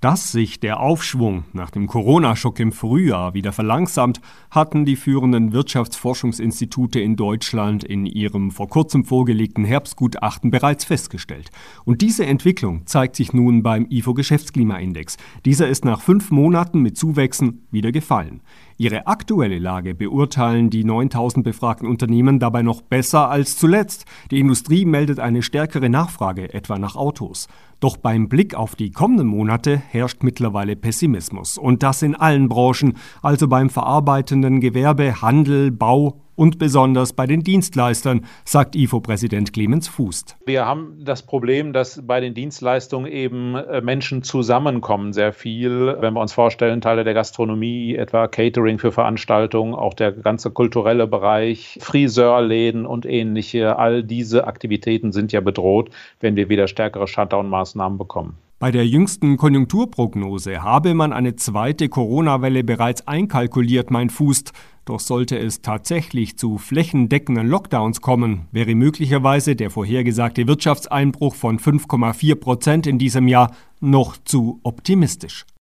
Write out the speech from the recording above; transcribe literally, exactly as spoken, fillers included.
Dass sich der Aufschwung nach dem Corona-Schock im Frühjahr wieder verlangsamt, hatten die führenden Wirtschaftsforschungsinstitute in Deutschland in ihrem vor kurzem vorgelegten Herbstgutachten bereits festgestellt. Und diese Entwicklung zeigt sich nun beim I F O-Geschäftsklimaindex. Dieser ist nach fünf Monaten mit Zuwächsen wieder gefallen. Ihre aktuelle Lage beurteilen die neuntausend befragten Unternehmen dabei noch besser als zuletzt. Die Industrie meldet eine stärkere Nachfrage, etwa nach Autos. Doch beim Blick auf die kommenden Monate herrscht mittlerweile Pessimismus. Und das in allen Branchen, also beim verarbeitenden Gewerbe, Handel, Bau und besonders bei den Dienstleistern, sagt I F O-Präsident Clemens Fußt. Wir haben das Problem, dass bei den Dienstleistungen eben Menschen zusammenkommen, sehr viel. Wenn wir uns vorstellen, Teile der Gastronomie, etwa Catering für Veranstaltungen, auch der ganze kulturelle Bereich, Friseurläden und ähnliche, all diese Aktivitäten sind ja bedroht, wenn wir wieder stärkere Shutdown-Maßnahmen bekommen. Bei der jüngsten Konjunkturprognose habe man eine zweite Corona-Welle bereits einkalkuliert, meint Fußt. Doch sollte es tatsächlich zu flächendeckenden Lockdowns kommen, wäre möglicherweise der vorhergesagte Wirtschaftseinbruch von fünf Komma vier Prozent in diesem Jahr noch zu optimistisch.